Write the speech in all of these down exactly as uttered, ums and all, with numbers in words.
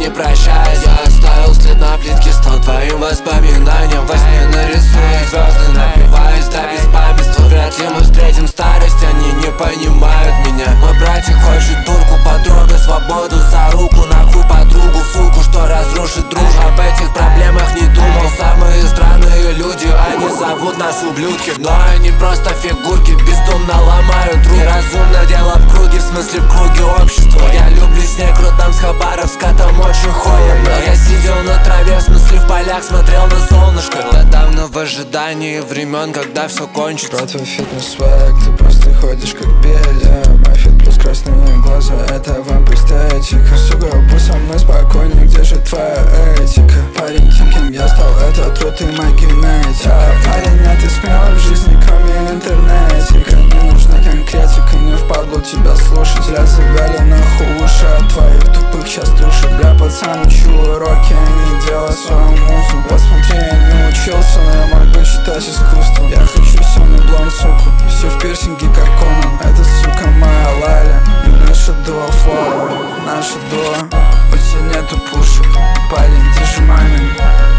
не прощаясь. Я оставил след на плитке, стал твоим воспоминанием. Во сне нарисую звезды, напиваюсь до беспамятства. Вряд ли мы встретим старость, они не понимают меня. Мой братик хочет дурку, подруга, свободу за руку. Нахуй подругу, суку, что разрушит дружбу. Об этих проблемах не думал. Самые странные люди, они зовут нас ублюдки, но они просто фигурки, бездумно ломают руки. Неразумно дело в круге, в смысле в круге общества. Я люблю снег родом с Хабаровска, там очень холодно. Я сидел на траве, в смысле в полях, смотрел на солнышко. Я давно в ожидании времен, когда все кончится. Про твой фитнес-свэг, ты просто ходишь как Петя. Мой фит плюс красные глаза, это вамп эстетика. Сука, будь со мной спокойней, где же твоя этика? Парень, тем, кем я стал, это труд и моя генетика. Парень, а ты смел в жизни, кроме интернетика. Не нужна конкретика, мне впадло тебя слушать. Зря завяли нахуй уши от твоих тупых сейчас души. Бля, пацан, учу уроки, а не делай свою музыку. Посмотри, я не учился, но я могу читать искусство. Я хочу сегодня блонд, суку, все в пирсинге, как Конан. Это, сука, моя Лаля и наша дуо Флора. Наша дуо, у тебя нету пушек. Парень, ты же мамин.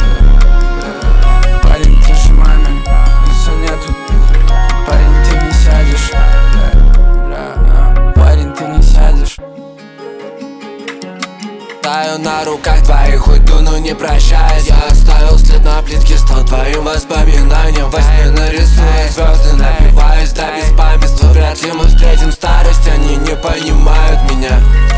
Парень, ты же мамин. У тебя нету. Парень, ты не сядешь. Парень, ты не сядешь. Таю на руках твоих, уйду, но не прощаясь. Я оставил след на плитке, стал твоим воспоминанием. Во сне нарисую звезды, напиваюсь до беспамятства. Вряд ли мы встретим старость, они не понимают меня.